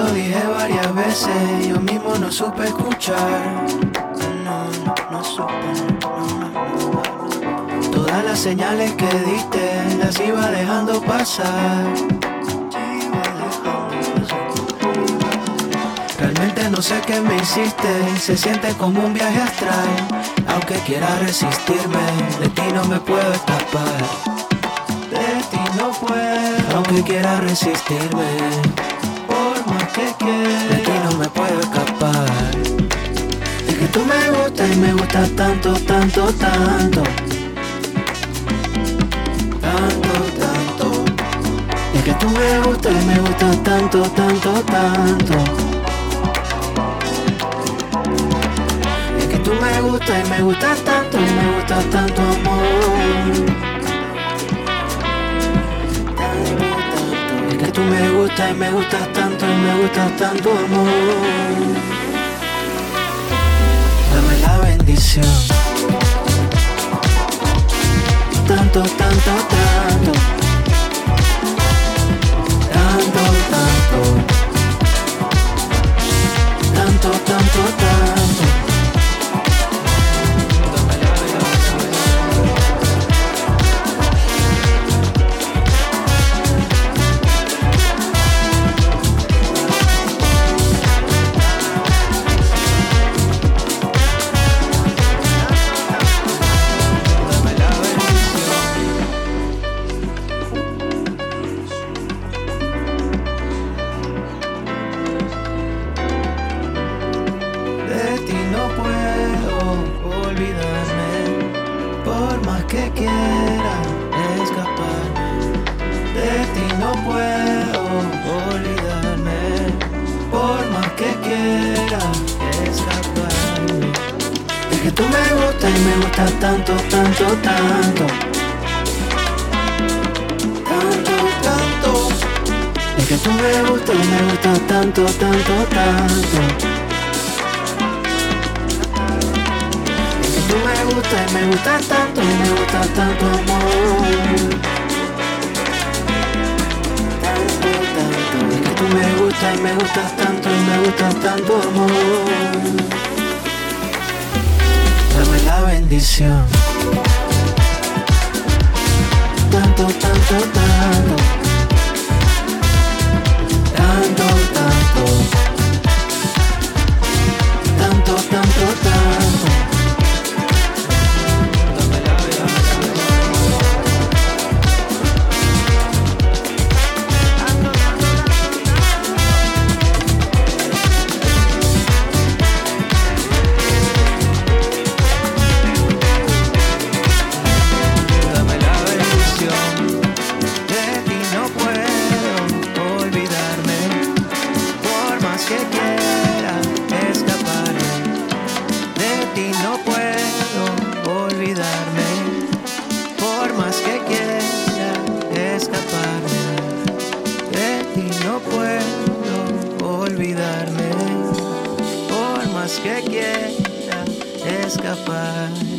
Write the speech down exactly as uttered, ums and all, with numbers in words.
lo dije varias veces, yo mismo no supe escuchar. No, no, no supe, no, no, no. Todas las señales que diste las iba dejando pasar. Realmente no sé qué me hiciste, se siente como un viaje astral. Aunque quiera resistirme, de ti no me puedo escapar. De ti no puedo, aunque quiera resistirme. Por más que quiera, de ti no me puedo escapar. Es que tú me gustas y me gustas tanto, tanto, tanto. Tanto, tanto. Es que tú me gustas y me gustas tanto, tanto, tanto. Tú me gustas y me gustas tanto, y me gustas tanto, amor. Tanto, tanto. Es que tú me gustas y me gustas tanto, y me gustas tanto, amor. Dame la bendición. Tanto, tanto, tanto. Tanto, tanto. Tanto, tanto, tanto. Que quiera escaparme de ti, no puedo olvidarme. Por más que quiera escaparme. Es que tú me gustas y me gustas tanto, tanto, tanto. Tanto, tanto. Es que tú me gustas y me gustas tanto, tanto, tanto. Tú me gustas y me gustas tanto, y me gustas tanto, amor. Tanto, tanto. Es que tú me gustas y me gustas tanto, y me gustas tanto, amor. Dame la bendición. Tanto, tanto, tanto. Tanto, tanto. Tanto, tanto, tanto. Olvidarme, por más que quiera escapar.